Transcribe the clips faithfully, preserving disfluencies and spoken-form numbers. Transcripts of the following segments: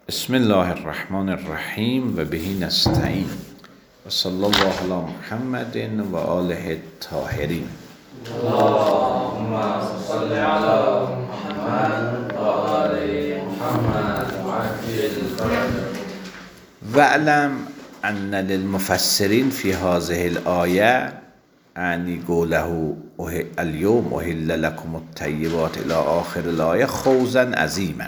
بسم الله الرحمن الرحیم و بهی نستعین و صلی الله علی محمد و آله الطاهرین. اللهم صل على محمد و آل محمد واعلم ان للمفسرین فی هذه الآیه انی قوله اليوم احل لكم الطیبات الی آخر الآیه خوضا عظیما.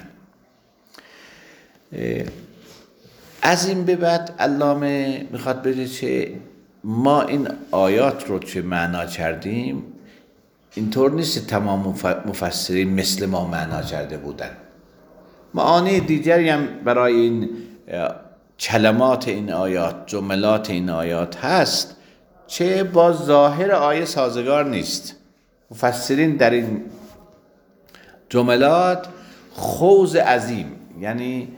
از این به بعد علامه میخواد بگه که ما این آیات رو چه معنا کردیم اینطور نیست تمام مفسرین مثل ما معنا کرده بودن. معانی دیگری هم برای این کلمات این آیات، جملات این آیات هست چه با ظاهر آیه سازگار نیست. مفسرین در این جملات خوض عظیم یعنی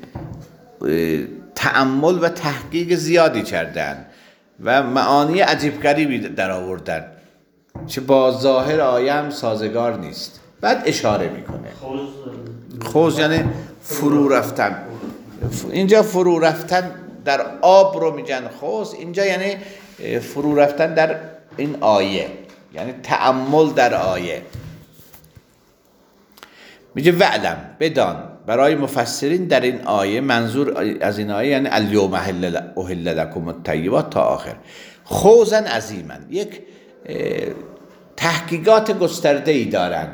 تأمل و تحقیق زیادی کردن و معانی عجیب غریبی در آوردن چه با ظاهر آیه هم سازگار نیست. بعد اشاره میکنه خوض یعنی فرو رفتن. اینجا فرو رفتن در آب رو میگن خوض، اینجا یعنی فرو رفتن در این آیه یعنی تأمل در آیه. میگه وعلم بدان برای مفسرین در این آیه، منظور از این آیه یعنی الیوم احل لکم الطیبات تا آخر، خوضا عظیما، یک تحقیقات گسترده ای دارن،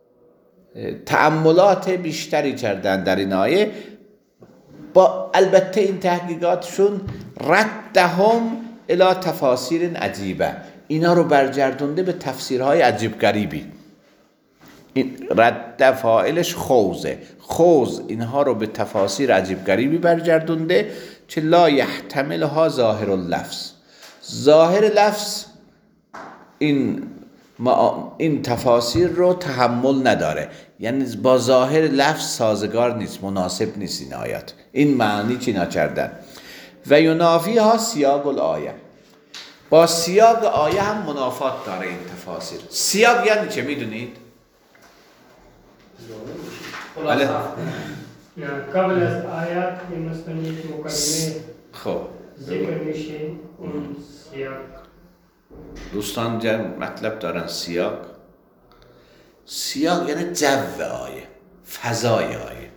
تأملات بیشتری کردن در این آیه. با البته این تحقیقاتشون ردهم الی تفاسیر عجیبه، اینا رو برگردونده به تفسیرهای عجیب غریبی. این رد فاعلش خوضه، خوض اینها رو به تفاسیر عجیب غریبی برگردونده که لا یحتملها ظاهر اللفظ، ظاهر لفظ این ما این تفاسیر رو تحمل نداره، یعنی با ظاهر لفظ سازگار نیست، مناسب نیست این آیات، این معنی چی نکردن. و ینافی ها سیاق الآیه، با سیاق آیه هم منافات داره این تفاسیر. سیاق یعنی چه میدونید؟ بله. قبل از آیات مثلا یک مکالمه خب ذکر میشه اون سیاق. دوستان جمع مطلب دارن سیاق. سیاق یعنی جو آیه، فضای آیه.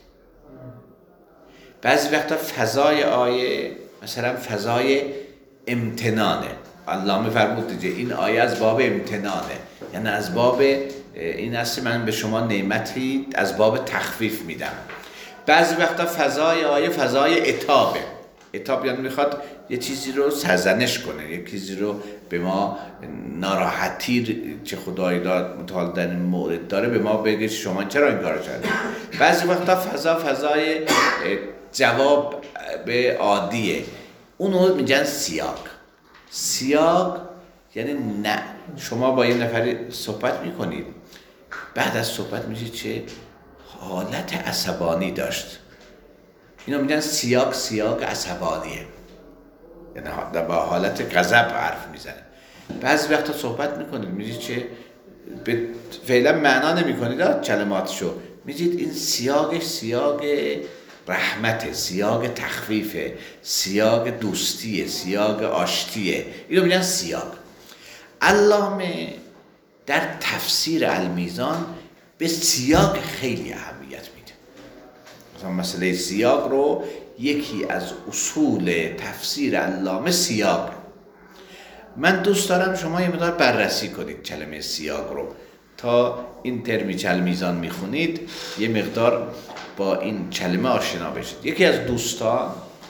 بعضی وقتا فضای آیه مثلا فضای امتنانه. علامه فرمود دیگه این آیه از باب امتنانه، یعنی از باب این است من به شما نعمتی از باب تخفیف میدم. بعضی وقتا فضای آیه فضای عتابه. عتاب یعنی میخواد یه چیزی رو سرزنش کنه، یه چیزی رو به ما ناراحتی چه خدایی داد متعال در این مورد داره به ما بگه شما چرا این کارو کردید. بعضی وقتا فضا فضای جواب به عادیه، اونو میگن سیاق. سیاق یعنی نه شما با یه نفری صحبت میکنید، بعد از صحبت میشه چه حالت عصبانی داشت، اینو میگن سیاق سیاق عصبانیه، یعنی با حالت غضب حرف میزنه. بعضی وقتا صحبت میکنید میگید چه به فعلا معنا نمیکنید کلماتشو، میگید این سیاقش سیاق رحمته، سیاق تخفیفه، سیاق دوستیه، سیاق آشتیه، اینو میگن سیاق. علامه در تفسیر المیزان به سیاق خیلی اهمیت میده. مثلا مسئله سیاق رو یکی از اصول تفسیر علامه سیاق. من دوست دارم شما یه مقدار بررسی کنید کلمه سیاق رو، تا این ترمی المیزان میخونید یه مقدار با این کلمه آشنا بشید. یکی از دوستان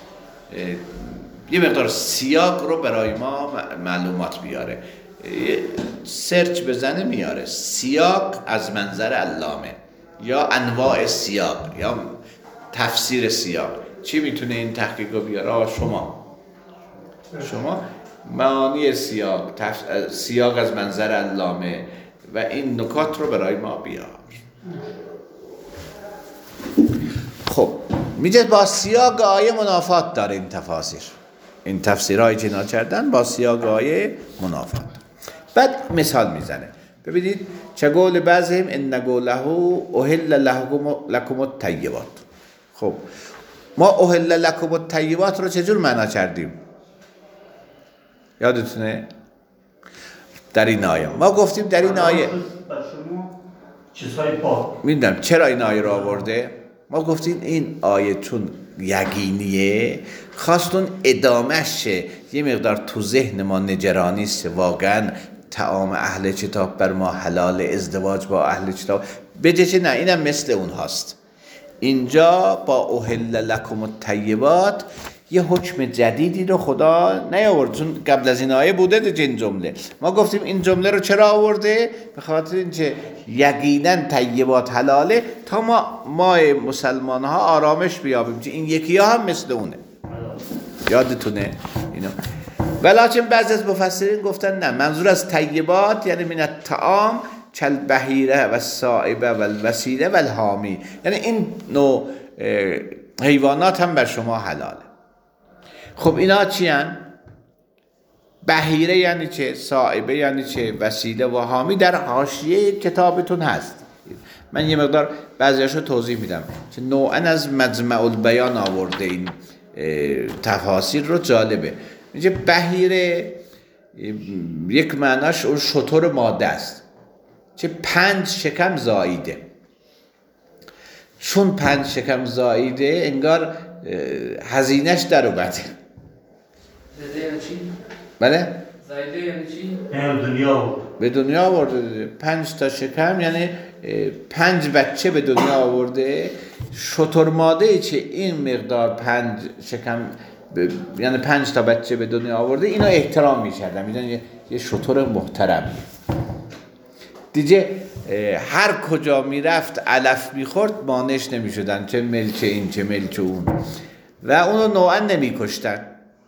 یه مقدار سیاق رو برای ما معلومات بیاره، سرچ بزنه میاره سیاق از منظر علامه یا انواع سیاق یا تفسیر سیاق. چی میتونه این تحقیق رو بیاره؟ شما شما معانی سیاق، تف... سیاق از منظر علامه و این نکات رو برای ما بیار. خب میگه با سیاق آیه منافات داره این تفاسیر، این تفسیرهایی که اینا کردن با سیاق آیه منافات. بعد مثال میزنه، ببینید چه قول بعضیم ان قوله احل لکم الطیبات. خب ما احل لکم الطیبات رو چجور معنا کردیم؟ یادتونه؟ در این آیه ما گفتیم در این آیه چیزهای پاک. میدونم چرا این آیه رو آورده؟ ما گفتیم این آیه چون یقینیه خواستون ادامهش شه، یه مقدار تو ذهن ما نجرانی است واقعا طعام اهل کتاب بر ما حلال، ازدواج با اهل کتاب بجه نه اینم مثل اون هاست. اینجا با احل لکم الطیبات یه حکم جدیدی رو خدا نیاورد، چون قبل از این آیه بوده دیگه این جمله. ما گفتیم این جمله رو چرا آورده؟ به خاطر اینکه یقینا طیبات حلاله تا ما ما مسلمان ها آرامش بیابیم که این یکی ها هم مثل اونه. یادتونه اینو؟ ولیکن بعضی از مفسرین گفتن نه، منظور از طیبات یعنی من الطعام کل بحیره و سائبه و الوسیله و الحامی، یعنی این نوع حیوانات هم بر شما حلاله. خب اینا چی هن؟ بحیره یعنی چه؟ سائبه یعنی چه؟ وسیله و حامی در حاشیه کتابتون هست. من یه مقدار بعضیاشو توضیح میدم که نوعا از مجمع البیان آورده این تفاسیر رو، جالبه. میگه بحیره یک معناش اون شتر ماده است که پنج شکم زاییده. چون پنج شکم زاییده انگار هزینهش در اومده. زایده یعنی چی؟ بله؟ زایده یعنی چی؟ یعنی دنیا بود. به دنیا آورده. پنج تا شکم یعنی پنج بچه به دنیا آورده. شتر ماده چه این مقدار پنج شکم ب... یعنی پنج تا بچه به دنیا آورده، اینو احترام می‌کردن، میدونن یه, یه شتر محترم دیگه. هر کجا میرفت علف میخورد مانعش نمیشدن، چه ملک این چه ملک اون، و اونو نوعا نمیکشتن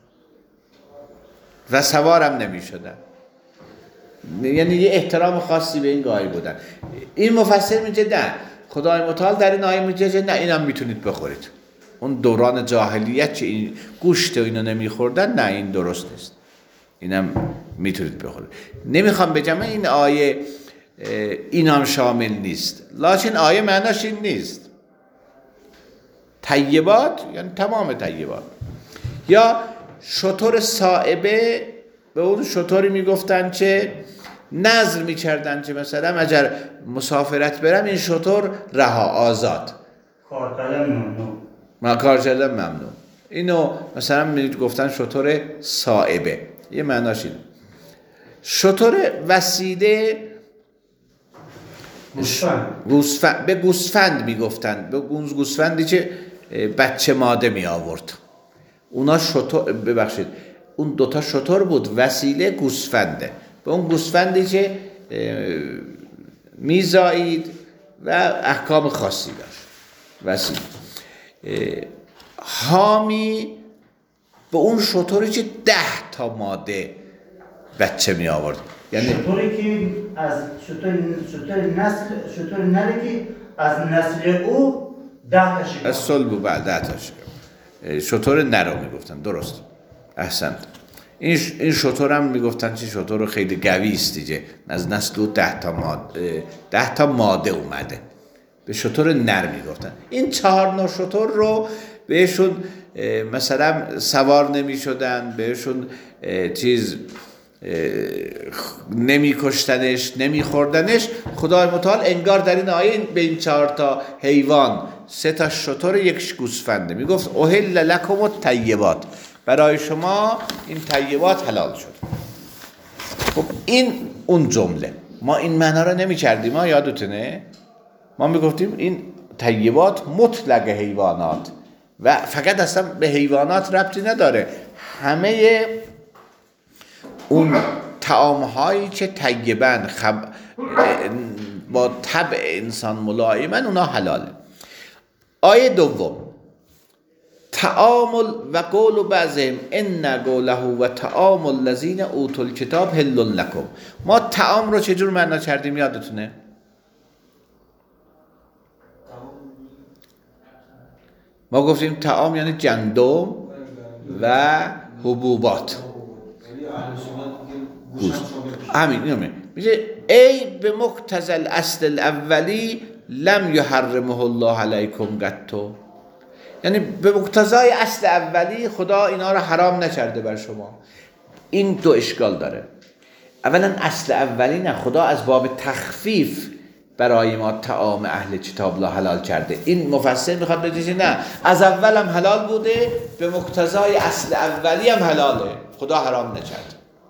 و سوارم نمیشدن، یعنی یه احترام خاصی به این قائل بودن. این مفسر میگه نه، خدای متعال در این آیه میگه نه اینم میتونید بخورید. اون دوران جاهلیت که این گوشت و اینو نمیخوردن، نه این درست نیست، اینم میتونید بخورید. نمیخوام بگم این آیه این هم شامل نیست، لکن آیه معناش این نیست. طیبات یعنی تمام طیبات. یا شتر صائبه، به اون شتری میگفتن که نذر میکردن که مثلا اگر مسافرت برم این شتر رها، آزاد، کار کردن ممنوع، ما کار کردن ممنوع. اینو مثلا میگفتن شتر صائبه، یه معناش اینه. شتر وسیله گوسفند. گوسفند به گوسفند میگفتن، به گوسفندی که بچه ماده می آورد. اونا شتر، ببخشید اون دوتا شتر بود، وسیله گوسفنده، به اون گوسفندی که میزایید و احکام خاصی داشت. وسیله حامی به اون شتری که ده تا ماده بچه می آورد، یعنی شطوری که از شطور شطور نسل شطور نری که از نسل او ده تا شکم از صلب بعد ده تا شکم شطور نرو میگفتن. درست، احسنت. این این شطور هم میگفتن چه شطور خیلی قوی است دیگه، از نسل او ده تا ماده ده تا ماده اومده، به شطور نر میگفتن. این چهار نوع شطور رو بهشون مثلا سوار نمی شدن، بهشون چیز نمی کشتنش، نمی خوردنش. خدای متعال انگار در این آیه به این چهار تا حیوان، سه تا شتر، یک گوسفنده، می گفت احل لکم الطیبات، برای شما این طیبات حلال شد. خب این اون جمله ما این معنا رو نمی کردیم، ما یادتونه ما می گفتیم این طیبات مطلق حیوانات و فقط اصلا به حیوانات ربطی نداره، همه اون طعام هایی که طیبن خب با طبع انسان ملایمن اونا حلاله. آیه دوم تعامل و قول بعضهم ان قوله و طعام الذین اوتوا الکتاب حل لکم. ما طعام رو چجور معنا کردیم یادتونه؟ ما گفتیم طعام یعنی گندم و حبوبات، گوشت. همین اینو میگه ای به مقتضی الاصل الاولی لم یحرمه الله علیکم قط. یعنی به مقتضای اصل اولی خدا اینا رو حرام نکرده بر شما. این دو اشکال داره. اولا اصل اولی نه، خدا از باب تخفیف برای ما طعام اهل کتاب لا حلال کرده. این مفسر میخواد بگه نه، از اول هم حلال بوده، به مقتضای اصل اولی هم حلاله، خدا حرام نکرده.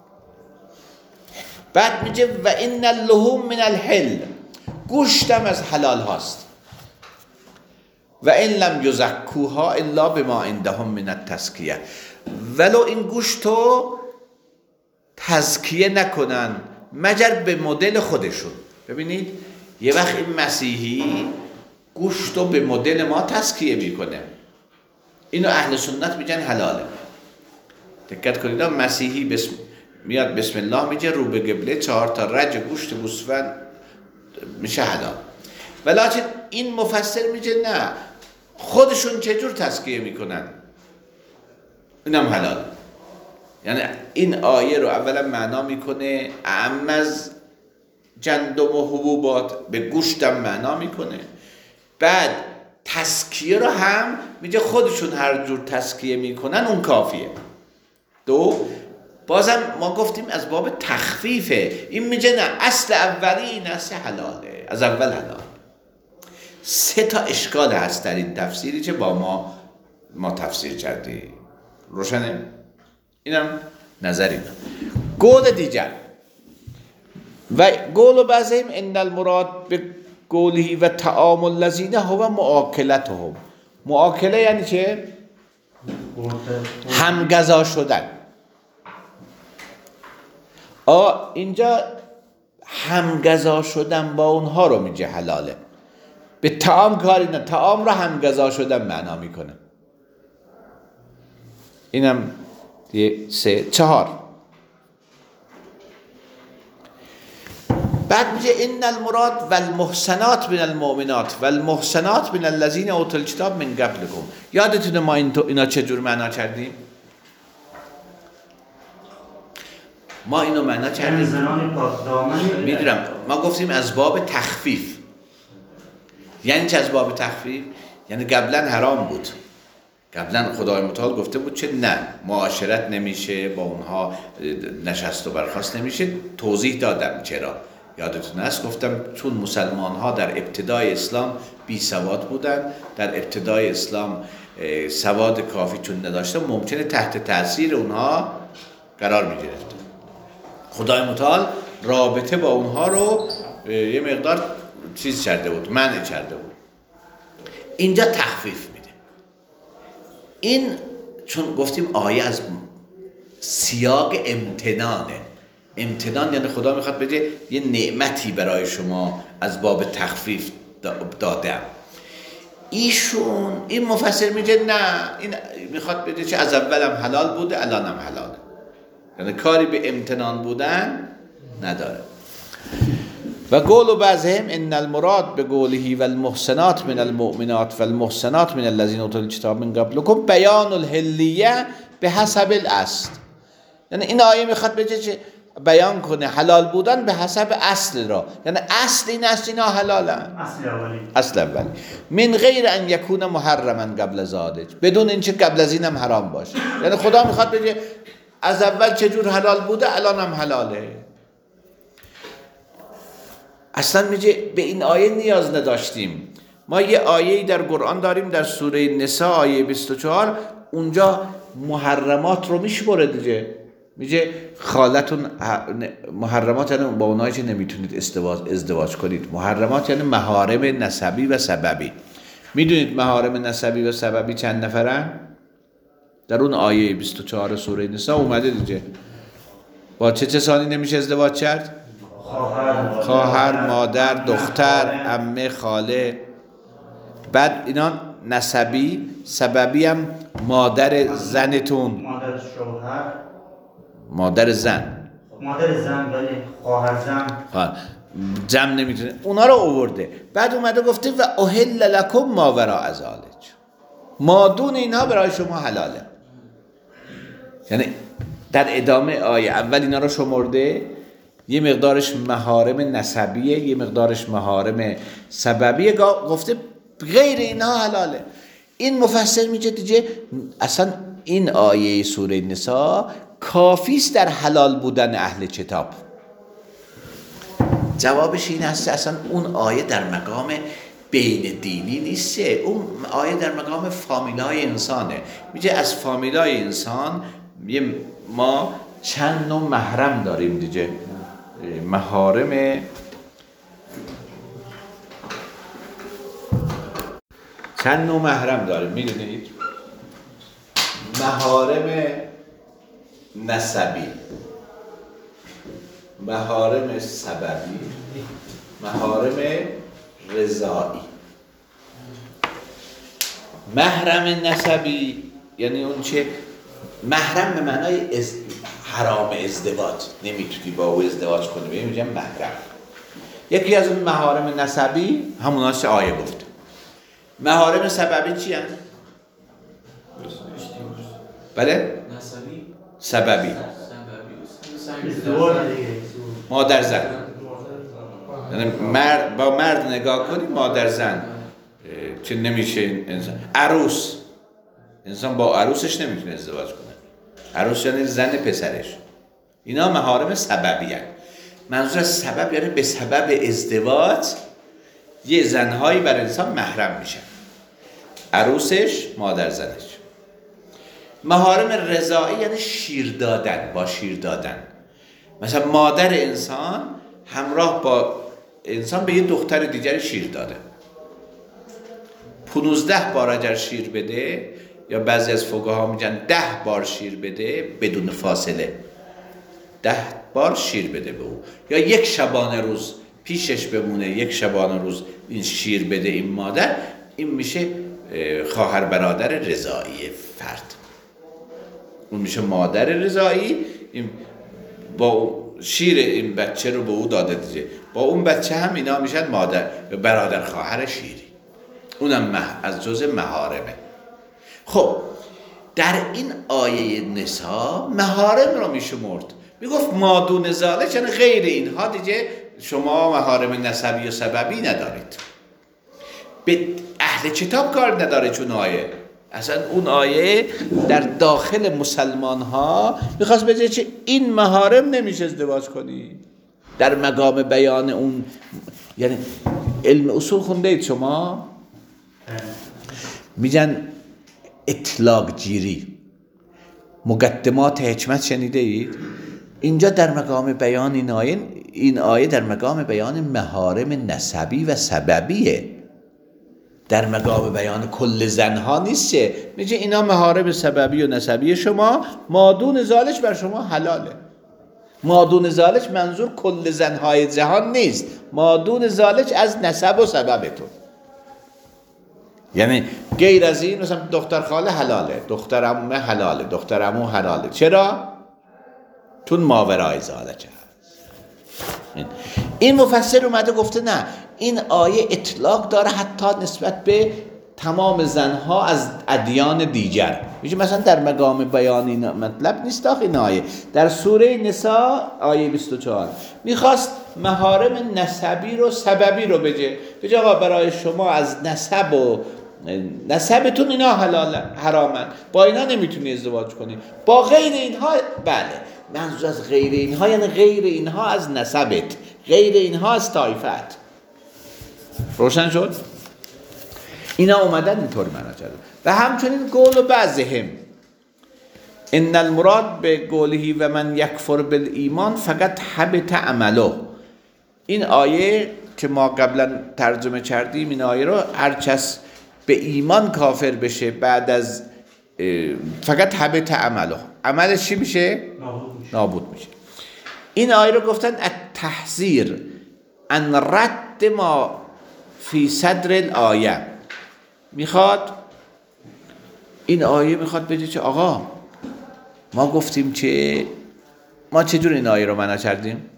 بعد میگه و ان اللحوم من الحل، گوشتم از حلال هاست. و ان لم یزکوها الا بما عندهم من التزکیه، ولو این گوشتو تزکیه نکنن مگر به مدل خودشون. ببینید یه وقت این مسیحی گوشتو به مدل ما تزکیه میکنه، اینو اهل سنت میگن حلاله. دقت کنید، مسیحی بسم میاد بسم الله میگه، رو به قبله چهار تا رج گوشت گوسفند میشه حلال. ولیکن این مفسر میگه نه، خودشون چجور تزکیه میکنن اینم حلال. یعنی این آیه رو اولا معنا میکنه اعم از گندم و حبوبات، به گوشتم معنا میکنه. بعد تزکیه رو هم میگه خودشون هر جور تزکیه میکنن اون کافیه. دو، بازم ما گفتیم از باب تخفیفه، این میگه نه، اصل اولی این اصل حلاله، از اول حلال. سه تا اشکال هست در این تفسیری که با ما ما تفسیر کردیم. روشنه؟ اینم نظر اینا. قول دیگر و قول بعضیم ان المراد به قوله و طعام الذین هو مؤاکلتهم. مؤاکله یعنی چه؟ همغذا شدن. آ اینجا همغذا شدن با اونها رو میگه حلاله. به طعام کاری نه، طعام رو همغذا شدن معنا میکنه. اینم یه سه چهار. بعد میگه ان المراد والمحسنات من المؤمنات والمحسنات من الذين اوتوا الكتاب من قبلكم. یادتونه ما این تو اینا چجور معنا کردیم؟ ما اینو معنا کردیم زنان پاک دامن. میدونم ما گفتیم از باب تخفیف. یعنی چه از باب تخفیف؟ یعنی قبلا حرام بود، قبلا خدای متعال گفته بود چه نه، معاشرت نمیشه با اونها، نشست و برخاست نمیشه. توضیح دادم چرا، یادتون هست گفتم چون مسلمان ها در ابتدای اسلام بی سواد بودن، در ابتدای اسلام سواد کافی چون نداشتن، ممکنه تحت تاثیر اونها قرار میگرفت. خدای متعال رابطه با اونها رو یه مقدار چیز کرده بود، منع کرده بود. اینجا تخفیف میده. این چون گفتیم آیه از سیاق امتنانه. امتنان یعنی خدا میخواد بگه یه نعمتی برای شما از باب تخفیف دادم. ایشون این مفسر میگه نه، این میخواد بگه چه از اولم حلال بوده الانم حلاله، یعنی کاری به امتنان بودن نداره. و قول بعضهم ان المراد به قوله والمحسنات من المؤمنات والمحسنات من الذين اوتوا الكتاب من قبلكم بیان الحلیه به حسب الاصل. یعنی این آیه میخواد بگه چه بیان کنه حلال بودن به حسب اصل را، یعنی اصل این است اینا حلالن، اصل اولی اصل اولی، من غیر ان یکون محرما قبل ذالک، بدون اینکه قبل از اینم حرام باشه. یعنی خدا میخواد بگه از اول چجور حلال بوده الان هم حلاله. اصلا میگه به این آیه نیاز نداشتیم. ما یه آیه‌ای در قرآن داریم در سوره نساء آیه بیست و چهار، اونجا محرمات رو میشمره دیگه. میگه خالتون محرمات یعنی با اونایی که نمیتونید ازدواج ازدواج کنید. محرمات یعنی محارم نسبی و سببی. میدونید محارم نسبی و سببی چند نفرن؟ در اون آیه بیست و چهار سوره نساء اومده دیگه. با چه کسانی نمیشه ازدواج کرد؟ خواهر خواهر، مادر، دختر، عمه، خاله. بعد اینا نسبی، سببی هم مادر زنتون، مادر شوهر، مادر زن، مادر زن، ولی خواهر زن جمع نمیتونه. اونا رو آورده. بعد اومده گفته و احل لکم ما وراء ذالک، مادون اینها برای شما حلاله. یعنی در ادامه آیه اول اینا رو شمرده، یه مقدارش محارم نسبیه، یه مقدارش محارم سببیه، گفته غیر اینها حلاله. این مفسر میگه دیگه اصلا این آیه سوره نساء کافی است در حلال بودن اهل کتاب. جوابش این است اصلا اون آیه در مقام بین دینی نیست، اون آیه در مقام فامیلای انسانه. میگه از فامیلای انسان ما چند نوع محرم داریم دیگه. محارم چند نوع محرم داریم میدونید؟ محارم نسبی، محارم سببی، محارم رضایی. محرم نسبی یعنی اون چه محرم به معنای از حرام ازدواج، نمیتونی با او ازدواج کنی، ببین میگم محرم. یکی از اون محارم نسبی هموناست که آیه گفت. محارم سببی چی هست؟ بله؟ نسبی سببی ازدواج دیگه. مادر زن، یعنی مرد با مرد نگاه کنی مادر زن چه نمیشه انسان. عروس، انسان با عروسش نمیتونه ازدواج کنه. عروس یعنی زن پسرش. اینا محارم سببی هست. منظور از سبب یعنی به سبب ازدواج یه زنهایی بر انسان محرم میشن، عروسش، مادر زنش. محارم رضایی یعنی شیر دادن، با شیر دادن. مثلا مادر انسان همراه با انسان به یه دختر دیگری شیر داده، پونزده بار اگر شیر بده، یا بعضی از فقها میگن ده بار شیر بده بدون فاصله، ده بار شیر بده به او، یا یک شبانه روز پیشش بمونه، یک شبانه روز این شیر بده این مادر، این میشه خواهر برادر رضایی فرد. اون میشه مادر رضایی، این با شیر این بچه رو به او داده دیگه، با اون بچه هم اینا میشن مادر برادر خواهر شیری. اونم مح... از جزء محارمه. خب در این آیه نساء محارم رو میشمرد، میگفت ما دون ذالک، یعنی غیر اینها دیگه شما محارم نسبی و سببی ندارید. به اهل کتاب کار نداره چون آیه، اصلا اون آیه در داخل مسلمان ها میخواست بگه چه این محارم نمیشه ازدواج کنی. در مقام بیان اون، یعنی علم اصول خونده اید شما؟ میگن اطلاق گیری، مقدمات حکمت شنیده اید؟ اینجا در مقام بیان این آیه، این آیه در مقام بیان محارم نسبی و سببیه، در مقام بیان کل زنها نیسته. میگه اینا محارم سببی و نسبی شما، مادون ذالک بر شما حلاله. مادون ذالک منظور کل زنهای جهان نیست، مادون ذالک از نسب و سببتون، یعنی غیر از این مثلا دختر خاله حلاله، دختر عمه حلاله، دختر عمو حلاله. چرا؟ چون ماورای ذالک هست. این مفسر اومده گفته نه، این آیه اطلاق داره حتی نسبت به تمام زنها از ادیان دیگر. میشه مثلا در مقام بیان این مطلب نیست. آخه این آیه در سوره نساء آیه بیست و چهار میخواست محارم نسبی رو سببی رو بگه، بگه آقا برای شما از نسب و نسبتون اینا حلال حرامن، با اینا نمیتونی ازدواج کنی، با غیر اینها بله. منظور از غیر اینها یعنی غیر اینها از نسبت، غیر اینها از طایفت. روشن شد؟ اینا اومدن اینطور معنا کردن. و همچنین قول بعضهم ان المراد به قوله و من یکفر بالایمان فقط حبط عمله. این آیه که ما قبلا ترجمه کردیم، این آیه رو هر کس به ایمان کافر بشه بعد از فقط حبط عمله، عملش چی میشه؟ نابود میشه. نابود میشه. این آیه رو گفتن التحذیر ان رد ما فی صدر الآیه. میخواد این آیه میخواد بگه که آقا ما گفتیم که ما چجور این آیه رو معنا کردیم؟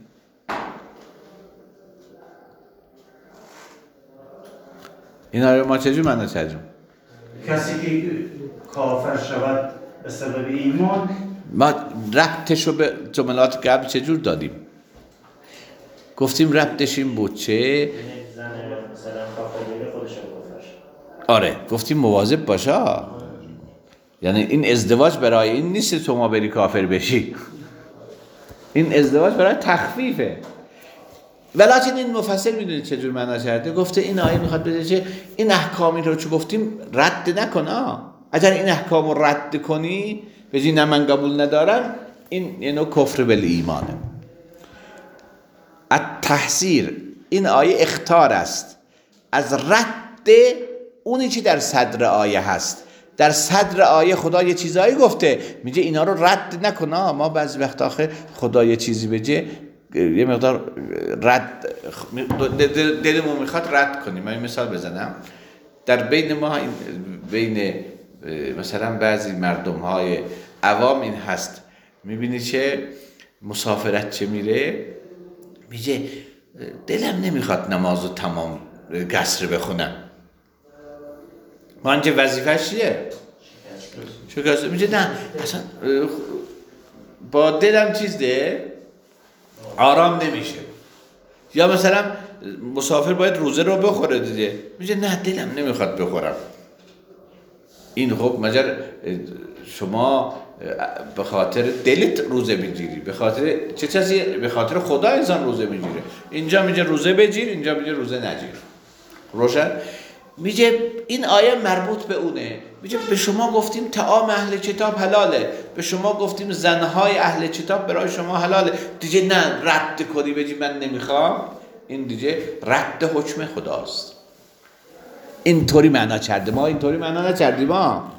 این آیه رو ما چجور معنا کردیم؟ کسی که کافر شود به سبب ایمان، ما ربطش رو به جملات قبل چجور دادیم؟ گفتیم ربطش این بود چه؟ زن مثلا کافر میره خودش هم کافر شد. آره گفتیم مواظب باشه، یعنی این ازدواج برای این نیست تو ما بری کافر بشی، این ازدواج برای تخفیفه. ولکن این مفسر میدونید چجور معنا کرده؟ گفته این آیه میخواد بگه که این احکامی رو چه گفتیم رد نکن. اگر این احکام رو رد کنی بگی نه من قبول ندارم، این یه نوع کفر بالایمانه. التحذیر، این آیه اخطار است از رد اونی که در صدر آیه هست. در صدر آیه خدا یه چیزایی گفته، میگه اینا رو رد نکن. ما بعضی وقت آخه خدا یه چیزی بگه یه مقدار رد دلمون میخواد رد کنیم. من مثال بزنم، در بین ما این بین مثلا بعضی مردم های عوام این هست، میبینی که مسافرت چه میره میگه دلم نمیخواد نمازو تمام قصر بخونم. من چه وظیفه‌ش چیه؟ شکست. میگه نه اصلا با دلم چیز ده آرام نمیشه. یا مثلا مسافر باید روزه رو بخوره دیگه، میگه نه دلم نمیخواد بخورم. این خب مگر شما به خاطر دلت روزه میگیری، به خاطر چه چیزی؟ به خاطر خدا انسان روزه میگیره. اینجا میگه روزه بگیر، اینجا میگه روزه نگیر. روشن؟ میگه این آیه مربوط به اونه. میگه به شما گفتیم طعام اهل کتاب حلاله، به شما گفتیم زنهای اهل کتاب برای شما حلاله، دیگه نه رد کنی بگی من نمیخوام، این دیگه رد حکم خداست. اینطوری معنا کرده، ما اینطوری معنا نکردیم. ما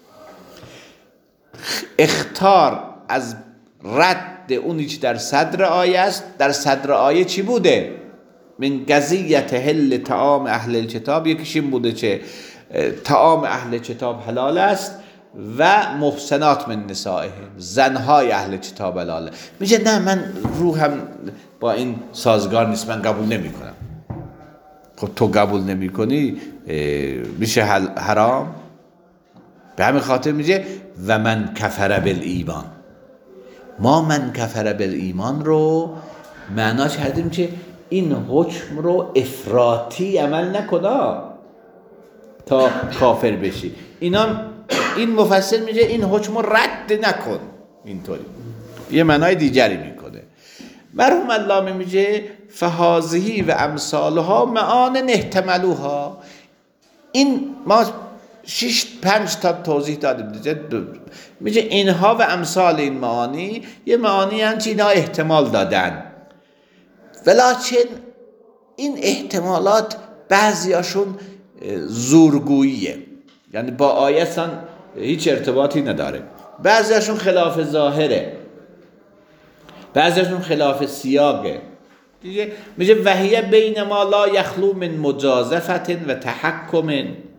اخطار از رد اونی که در صدر آیه است. در صدر آیه چی بوده؟ من قضیت حل طعام اهل الکتاب، یکیش این بوده که طعام اهل کتاب حلال است و محسنات من نسائهم، زنهای اهل کتاب حلاله. میگه نه من روحم با این سازگار نیست، من قبول نمی کنم. خب تو قبول نمی کنی میشه حرام. به همین خاطر میگه و من کفر بالایمان. ما من کفر بالایمان رو معنا کردیم که این حکم رو افراطی عمل نکنا تا کافر بشی. اینا این مفسر میگه این حکم رو رد نکن، اینطوری یه معنای دیگری میکنه. مرحوم علامه میگه فهذه و امثالها معان احتملوها. این ما شش پنج تا توضیح دادیم. میگه اینها و امثال این معانی یه معانی هست که اینا احتمال دادن، ولکن این احتمالات بعضیاشون زورگوییه، یعنی با آیتان هیچ ارتباطی نداره. بعضیاشون خلاف ظاهره، بعضیاشون خلاف سیاقه. دیگه میگه وحیه بین ما لا یخلو من مجازفت و تحکم.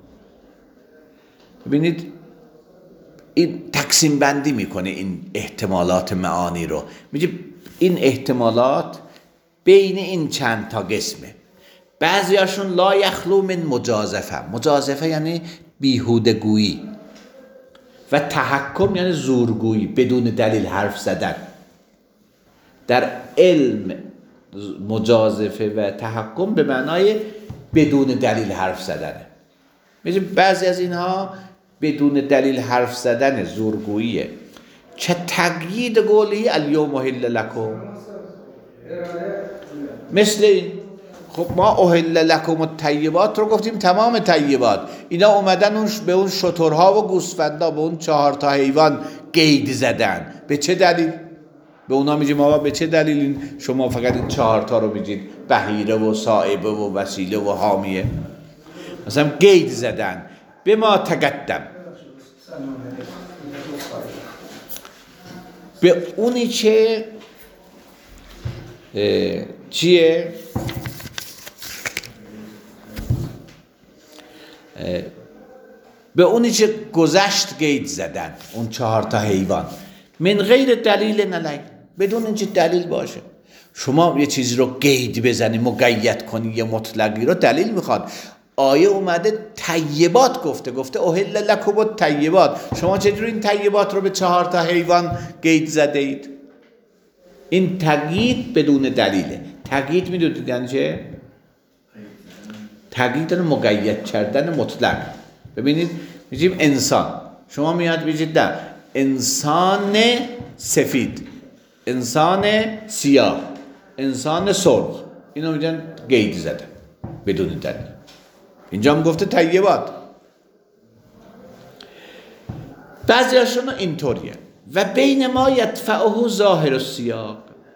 ببینید این تقسیم بندی میکنه این احتمالات معانی رو. میگه این احتمالات بین این چند تا قسمه. بعضیاشون لا یخلو من مجازفه. مجازفه یعنی بیهودگویی و تحکم یعنی زورگویی، بدون دلیل حرف زدن. در علم مجازفه و تحکم به معنای بدون دلیل حرف زدنه. میگه بعضی از اینها بدون دلیل حرف زدن، زورگوییه. چه تقیید قولی الیوم احل لکم، مثل این. خب ما احل لکم الطیبات رو گفتیم تمام طیبات. اینا اومدن اون به اون شترها و گوسفندا، به اون چهار تا حیوان قید زدن. به چه دلیل؟ به اونا میگیم ما به چه دلیل این شما فقط این چهار تا رو میگید؟ بحیره و صائبه و وسیله و حامیه. مثلا قید زدن به ما تقدم، به اونی که چیه؟ به اونی که گذشت قید زدن، اون چهار تا حیوان. من غیر دلیل نلای، بدون اینکه دلیل باشه. شما یه چیزی رو قید بزنی، مقید کنی، یه مطلقی رو دلیل میخواد. آیه اومده طیبات گفته، گفته احل لکم الطیبات. شما چجوری این طیبات رو به چهار تا حیوان قید زده اید؟ این تقیید بدون دلیله. تقیید میدونید یعنی چه؟ تقیید رو مقید کردن مطلق. ببینید میگیم انسان، شما میاد بگید نه انسان سفید، انسان سیاه، انسان سرخ، اینو میگن قید زده بدون دلیل. اینجا هم گفته طیبات. بعضی هاشون اینطوریه. و بین ما یدفعه ظاهر السیاق،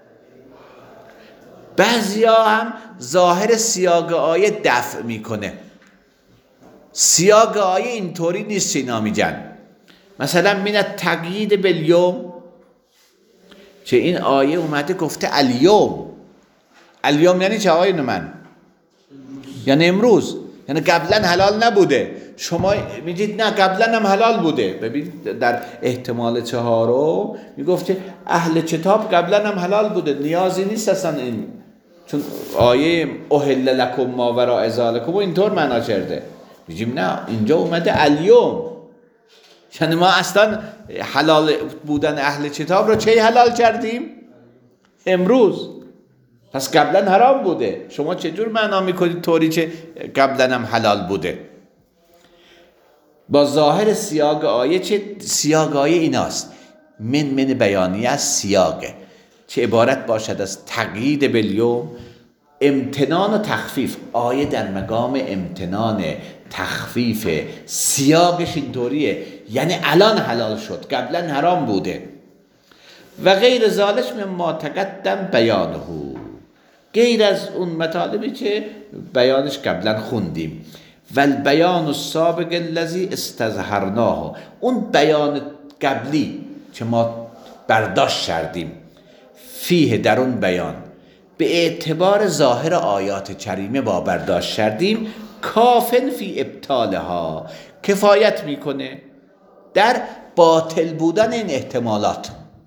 بعضی ها هم ظاهر سیاق آیه دفع میکنه. سیاق آیه اینطوری نیست اینا میگن. مثلا من التقیید بالیوم، چه این آیه اومده گفته الیوم. الیوم یعنی چه آقای من؟ یعنی امروز، یعنی قبلا حلال نبوده. شما میگید نه قبلا هم حلال بوده. ببین در احتمال چهارم میگفت که اهل کتاب قبلا هم حلال بوده، نیازی نیست اصلا این، چون آیه احل لکم ما وراء ذالکم و اینطور معنا کرده. میگیم نه اینجا اومده الیوم، یعنی ما اصلا حلال بودن اهل کتاب رو چه حلال کردیم؟ امروز. پس قبلا حرام بوده. شما چجور معنا میکنید طوری که قبلا هم حلال بوده؟ با ظاهر سیاق آیه، چه سیاق آیه ایناست، من من بیانیه از سیاقه، چه عبارت باشد از تقیید بالیوم، امتنان و تخفیف. آیه در مقام امتنان، تخفیف، سیاقش اینطوریه، یعنی الان حلال شد قبلا حرام بوده. و غیر ذالک مما تقدم بیانه، غیر از اون مطالبی که بیانش قبلا خوندیم. و البیان السابق الذی استظهرناه، اون بیان قبلی که ما برداشت کردیم، فیه در اون بیان به اعتبار ظاهر آیات کریمه با برداشت کردیم، کافن فی ابطالها، کفایت میکنه در باطل بودن این احتمالات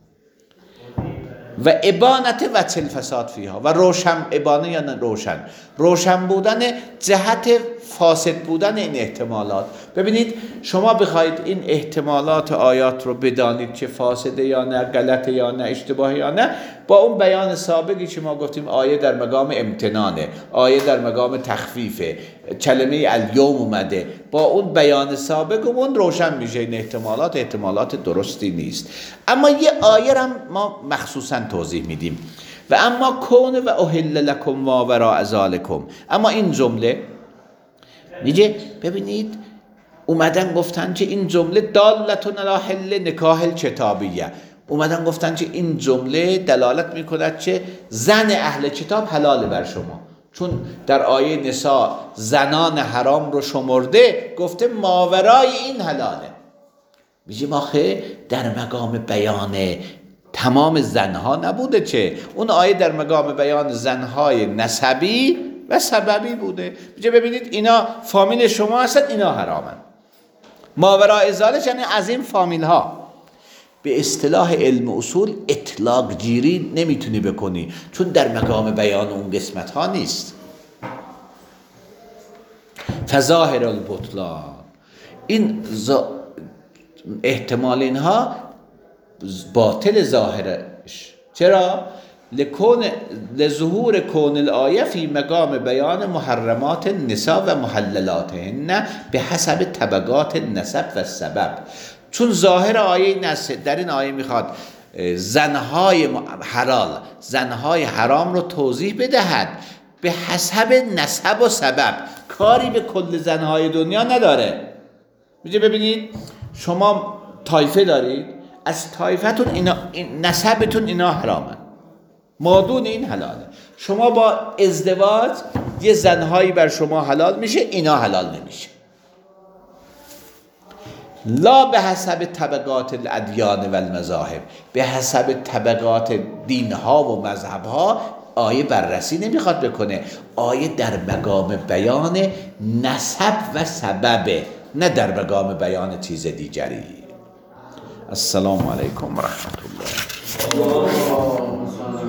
و ابانت وجه الفساد فیها، و روشن ابانه یا روشن روشن بودن جهت فاسد بودن این احتمالات. ببینید شما بخواید این احتمالات آیات رو بدانید که فاسده یا نه، غلطه یا نه، اشتباه یا نه، با اون بیان سابقی که ما گفتیم آیه در مقام امتنانه، آیه در مقام تخفیفه، کلمه الیوم اومده، با اون بیان سابق اون روشن میشه این احتمالات احتمالات درستی نیست. اما یه آیه هم ما مخصوصا توضیح میدیم. و اما کون و احل لکم ما وراء ذالکم، اما این جمله میگه ببینید اومدن گفتن که این جمله دالتون علی حل نکاح الکتابیه، اومدن گفتن که این جمله دلالت میکند که زن اهل کتاب حلاله بر شما، چون در آیه نساء زنان حرام رو شمرده، گفته ماورای این حلاله. میگه آخه در مقام بیان تمام زنها نبوده، چه اون آیه در مقام بیان زنهای نسبی و سببی بوده. میگه ببینید اینا فامیل شما هستن، اینا حرامن. ماورای ذالک یعنی از این فامیل ها. به اصطلاح علم اصول اطلاق گیری نمیتونی بکنی، چون در مقام بیان اون قسمت ها نیست. فظاهر البطلان، این احتمال اینها باطل ظاهرش. چرا؟ لکون لظهور کون الآیه فی مقام بیان محرمات النساء و محللاتهن به حسب طبقات النسب و سبب. چون ظاهر آیه در این آیه میخواد زنهای حلال، زنهای حرام رو توضیح بدهد به حسب نسب و سبب، کاری به کل زنهای دنیا نداره. میگه ببینید شما طایفه دارید، از طایفتون اینا این نسبتون اینا حرامن، مادون این حلاله. شما با ازدواج یه زنهایی بر شما حلال میشه، اینا حلال نمیشه. لا به حسب طبقات الادیان و المذاهب، به حسب طبقات دینها و مذهبها آیه بررسی نمیخواد بکنه. آیه در مقام بیان نسب و سببه، نه در مقام بیان چیز دیگری. السلام علیکم و رحمت الله.